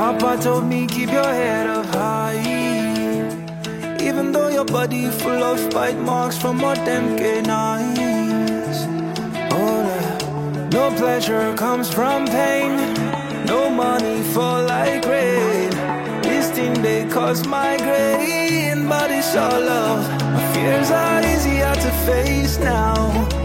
Papa told me keep your head up high, even though your body full of bite marks from what them canines. Oh, no pleasure comes from pain, no money fall like rain. This thing they cause migraine, but it's all love. My fears are easier to face now.